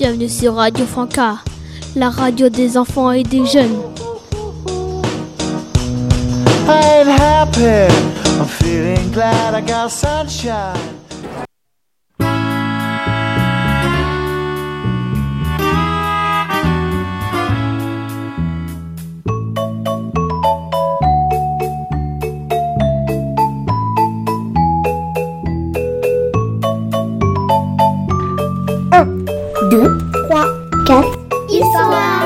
Bienvenue sur Radio Franca, la radio des enfants et des jeunes. I'm happy, I'm feeling glad I got sunshine. Deux, trois, quatre. Histoire.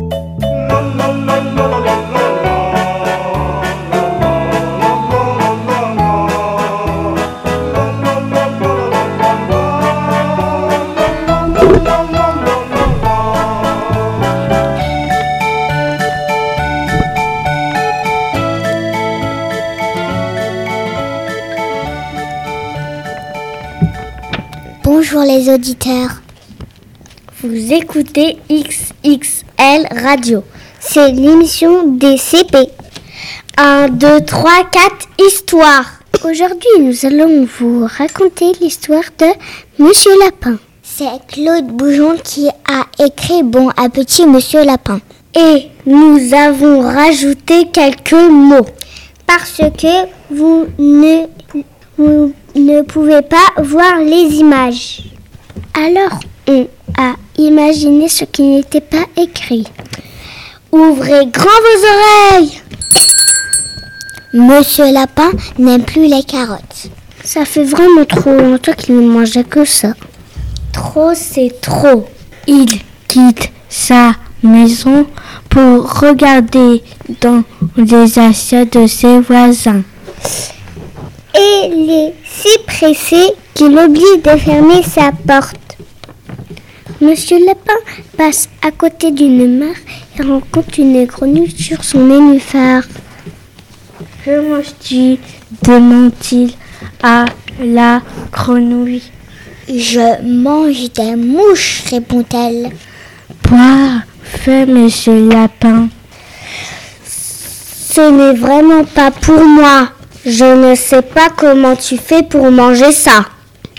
Bonjour les auditeurs. Vous écoutez XXL Radio. C'est l'émission des CP. 1, 2, 3, 4, Histoire. Aujourd'hui, nous allons vous raconter l'histoire de Monsieur Lapin. C'est Claude Boujon qui a écrit Bon appétit, Monsieur Lapin. Et nous avons rajouté quelques mots. Parce que vous ne pouvez pas voir les images. Alors, on a imaginé ce qui n'était pas écrit. Ouvrez grand vos oreilles. Monsieur Lapin n'aime plus les carottes. Ça fait vraiment trop longtemps qu'il ne mangeait que ça. Trop, c'est trop. Il quitte sa maison pour regarder dans les assiettes de ses voisins. Et il est si pressé qu'il oublie de fermer sa porte. Monsieur Lapin passe à côté d'une mare et rencontre une grenouille sur son nénuphar. « Que manges-tu » demande-t-il à la grenouille. « Je mange des mouches » répond-elle. « Bois, fait Monsieur Lapin. »« Ce n'est vraiment pas pour moi. Je ne sais pas comment tu fais pour manger ça. »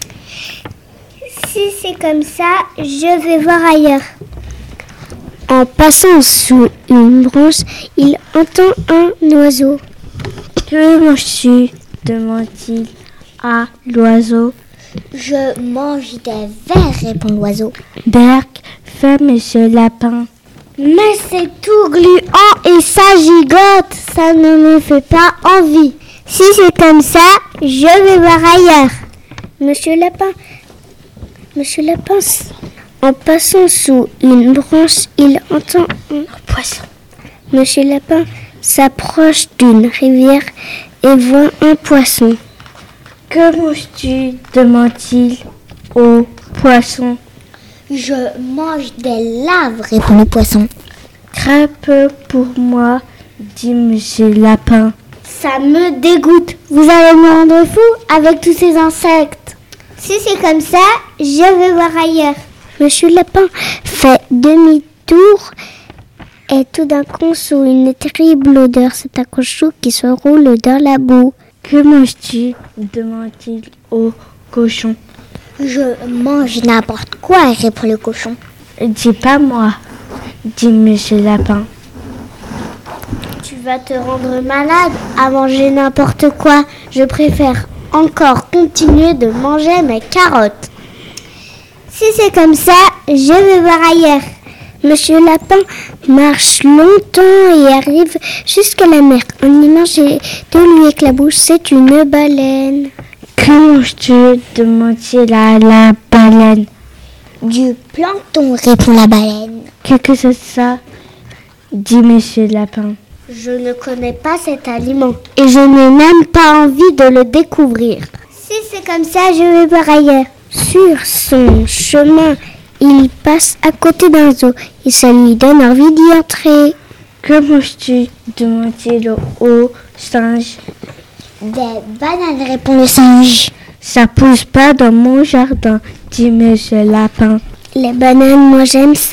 Si c'est comme ça, je vais voir ailleurs. En passant sous une branche, il entend un oiseau. « Que manges-tu » demande-t-il à l'oiseau. « Je mange des vers » répond l'oiseau. « Berk, fait Monsieur Lapin. »« Mais c'est tout gluant et ça gigote, ça ne me fait pas envie. Si c'est comme ça, je vais voir ailleurs. » Monsieur Lapin, en passant sous une branche, il entend un poisson. Monsieur Lapin s'approche d'une rivière et voit un poisson. « Que manges-tu » demande-t-il au poisson. « Je mange des laves » répond le poisson. « Crêpe pour moi » dit Monsieur Lapin. « Ça me dégoûte, vous allez me rendre fou avec tous ces insectes. » Si c'est comme ça, je vais voir ailleurs. Monsieur Lapin fait demi-tour et tout d'un coup, sous une terrible odeur, c'est un cochon qui se roule dans la boue. « Que manges-tu » demande-t-il au cochon. « Je mange n'importe quoi » répond le cochon. « Dis pas moi » dit Monsieur Lapin. « Tu vas te rendre malade à manger n'importe quoi. Je préfère encore continuer de manger mes carottes. » Si c'est comme ça, je vais voir ailleurs. Monsieur Lapin marche longtemps et arrive jusqu'à la mer. Un immense jet de lui éclabousse, c'est une baleine. « Que manges-tu » demande-t-il à la baleine. « Du plancton » répond la baleine. « Qu'est-ce que c'est ça » dit Monsieur Lapin. « Je ne connais pas cet aliment et je n'ai même pas envie de le découvrir. Si c'est comme ça, je vais voir ailleurs. » Sur son chemin, il passe à côté d'un zoo et ça lui donne envie d'y entrer. « Que manges-tu » demande-t-il au singe. « Des bananes » répond le singe. « Ça pousse pas dans mon jardin » dit Monsieur Lapin. « Les bananes, moi j'aime ça. »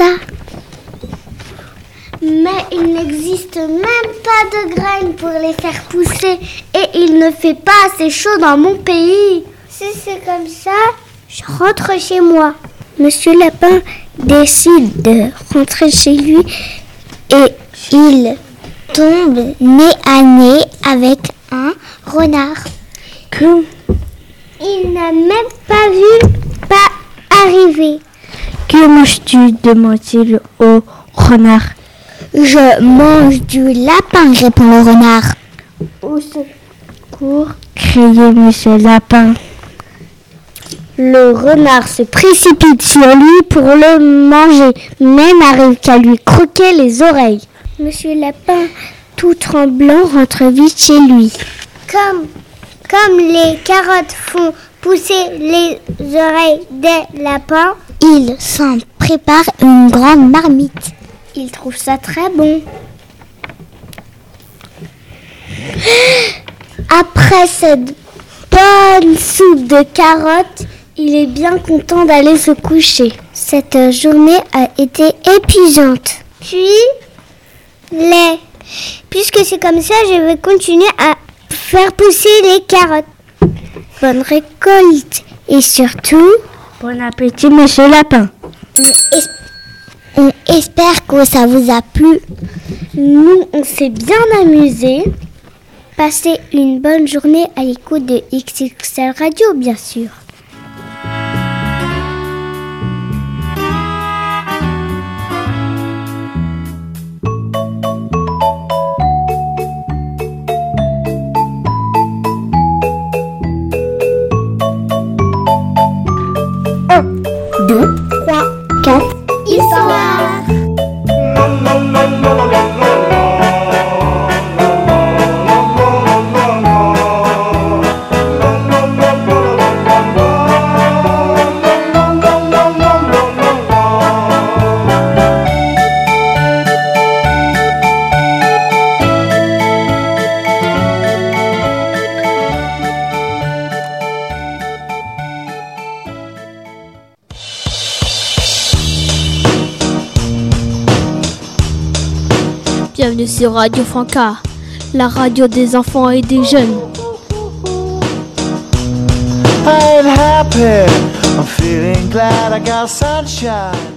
Mais il n'existe même pas de graines pour les faire pousser et il ne fait pas assez chaud dans mon pays. Si c'est comme ça, je rentre chez moi. Monsieur Lapin décide de rentrer chez lui et il tombe nez à nez avec un renard que il n'a même pas vu arriver. Que manges-tu demande-t-il au renard. Je mange du lapin, répond le renard. Au secours, Criait Monsieur Lapin. le renard se précipite sur lui pour le manger, mais n'arrive qu'à lui croquer les oreilles. Monsieur Lapin, tout tremblant, rentre vite chez lui. Comme les carottes font pousser les oreilles des lapins, il s'en prépare une grande marmite. Il trouve ça très bon. Après cette bonne soupe de carottes, il est bien content d'aller se coucher. Cette journée a été épuisante. Puisque c'est comme ça, je vais continuer à faire pousser les carottes. Bonne récolte et surtout, Bon appétit, Monsieur Lapin. on espère que ça vous a plu. Nous, on s'est bien amusés. Passez une bonne journée à l'écoute de XXL Radio, bien sûr. Deux, trois, quatre, histoire. Bienvenue sur Radio Franca, la radio des enfants et des jeunes. I'm happy, I'm feeling glad I got sunshine.